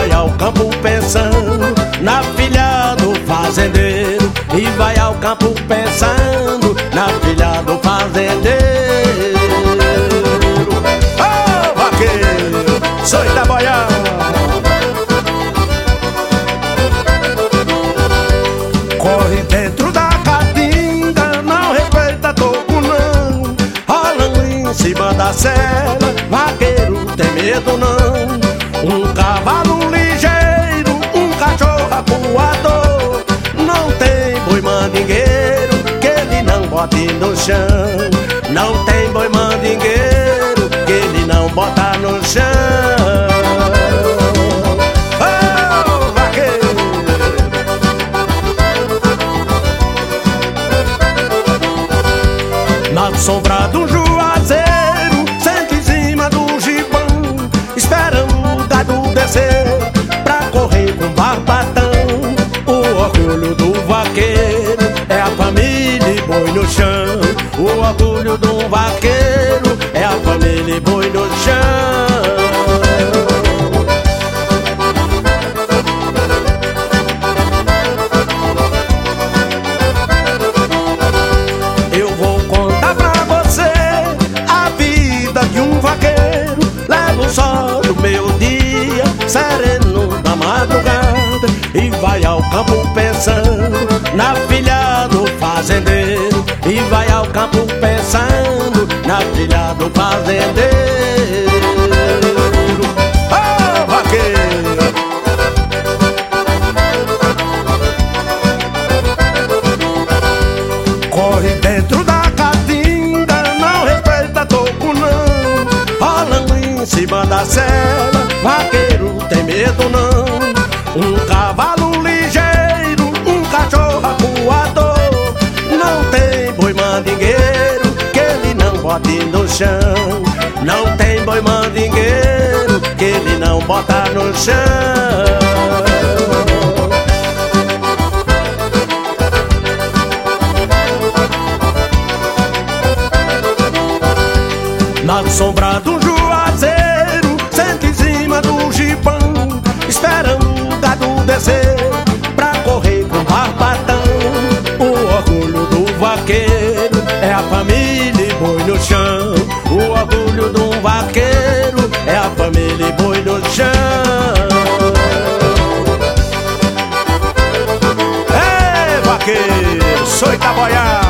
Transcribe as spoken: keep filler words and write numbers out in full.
vai ao campo pensando na filha do fazendeiro. E vai ao campo pensando na filha do fazendeiro. Ô, oh, vaqueiro, sou Itaboiá. Corre dentro da caatinga, não respeita toco não. Rolando em cima da sela, vaqueiro tem medo não. Um cavalo ligeiro, um cachorro acuador. Não tem boi mandingueiro que ele não bote no chão. Não tem boi mandingueiro que ele não bota no chão. Oh, vaqueiro! Na sombra do juazeiro, senta em cima do gibão, esperando o gado descer pra correr com barbatão. O orgulho do vaqueiro é a família e boi no chão. O orgulho do vaqueiro é a família e boi no chão. Eu vou contar pra você a vida de um vaqueiro. Leva o sol do meio-dia, sereno da madrugada, e vai ao campo pensando na filha do fazendeiro. E vai ao campo pensando na filha do fazendeiro. Oh, vaqueiro! Corre dentro da caatinga, não respeita toco não. Rolando em cima da sela, vaqueiro tem medo não. Um cavalo ligeiro, um cachorro acuador. Não tem boi mandingueiro que ele não bote no chão. Não tem boi mandingueiro que ele não bota no chão. Na sombra do juazeiro, senta em cima do gibão, esperando o gado descer pra correr com barbatão. O orgulho do vaqueiro é a família e boi no chão. O orgulho do vaqueiro é a família e boi no chão. Ei, vaqueiro, sou Itaboiá.